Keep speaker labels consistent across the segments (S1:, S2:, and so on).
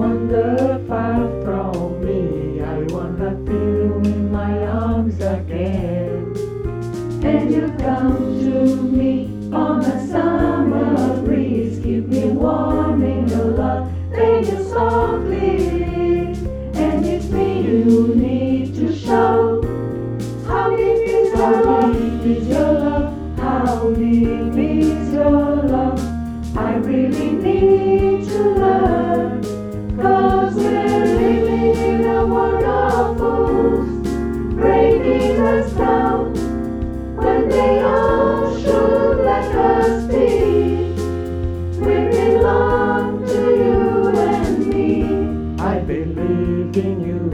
S1: wander far from me. I wanna feel you in my arms again. And you come to me on a summer breeze, keep me warm in your love, then you softly leave. And it's me you need to show. How deep is your love? Is your love? How deep is your love? I really need to learn, 'cause we're living in a world of fools, breaking us down when they all should let us be. We belong to you and me. I believe in you.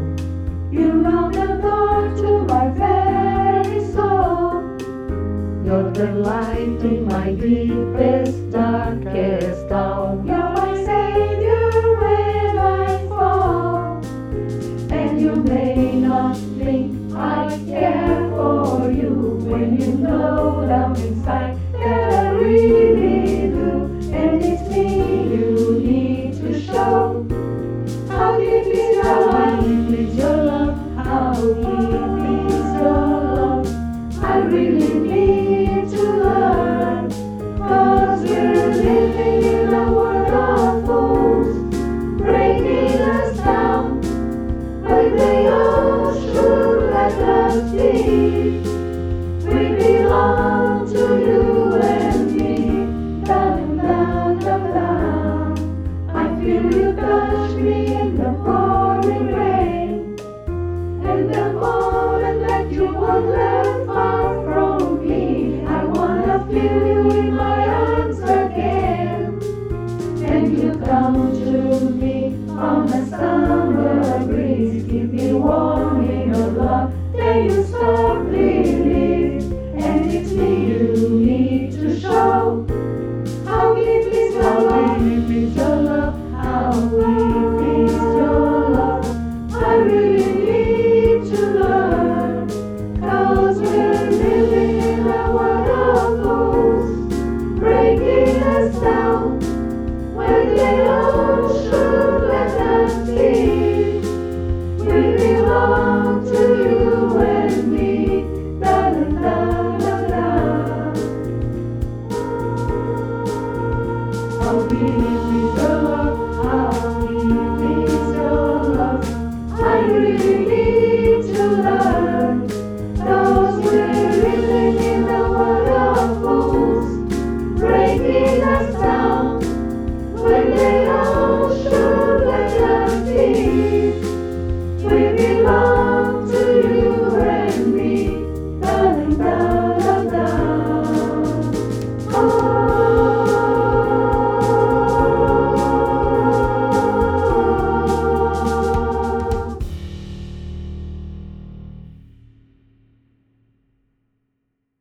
S1: You know the door to my very soul. You're the light in my deepest, darkest hour. You're my savior when I fall. And you may not think I care for you, when you know down inside that I really do. And it's me you need to show. How deep is your love? How deep is your love? How deep is your love? I really need to learn, 'cause we're living in a world of fools, breaking us down when they all should let us be. We belong to you and me. Da da da da. I feel you touch me in the pouring rain, and the moment that you wander far from me, I wanna feel you in my arms again. And you come to me on a summer breeze, keep me warm in your love, then you softly leave. And it's me you need to show. How deep is your love? How deep is your love? How deep is your love? I really need to learn, 'cause we're living in a world of fools, breaking us down when they all should let us be. We belong to you and me. Da da da da da. How deep is your love? How deep is your love? I really need to learn, 'cause we're living in a world of fools, breaking us down when they all should let us be.